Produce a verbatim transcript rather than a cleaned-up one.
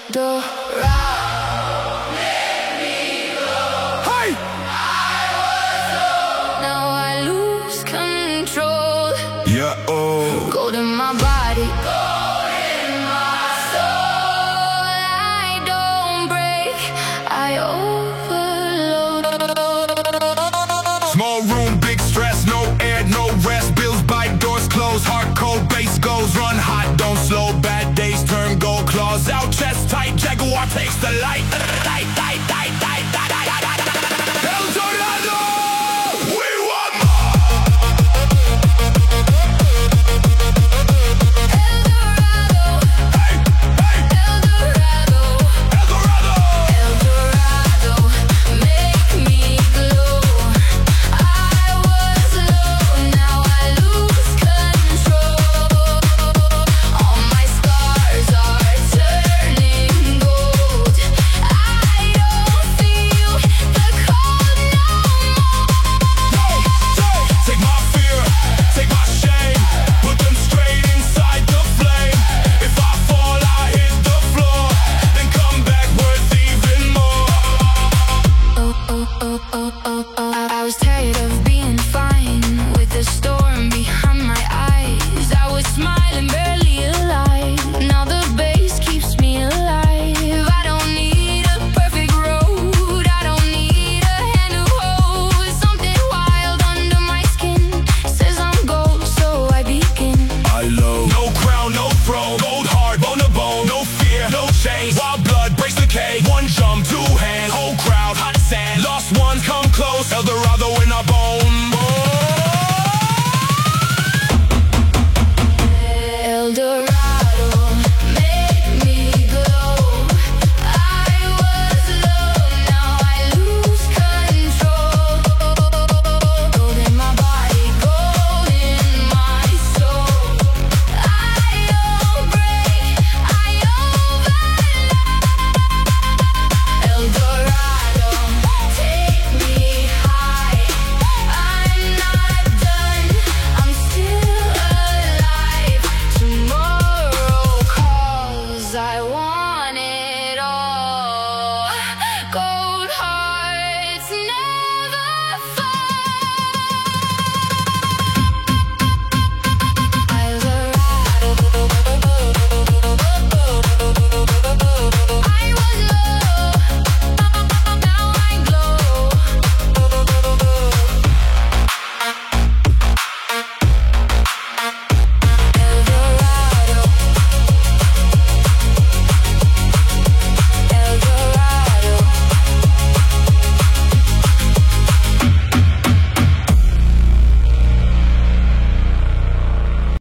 The rock made me glow. Hey! Now I lose control. Yeah, oh. Gold in my body, gold in my soul. I don't break, I overload. Small room, big stress, no air, no rest. Bills bite, doors close, hard cold, base goes. Run hot, don't slow, bad days turn gold. Claws out, chest tight, Jaguar takes the light. Light, light, light, light.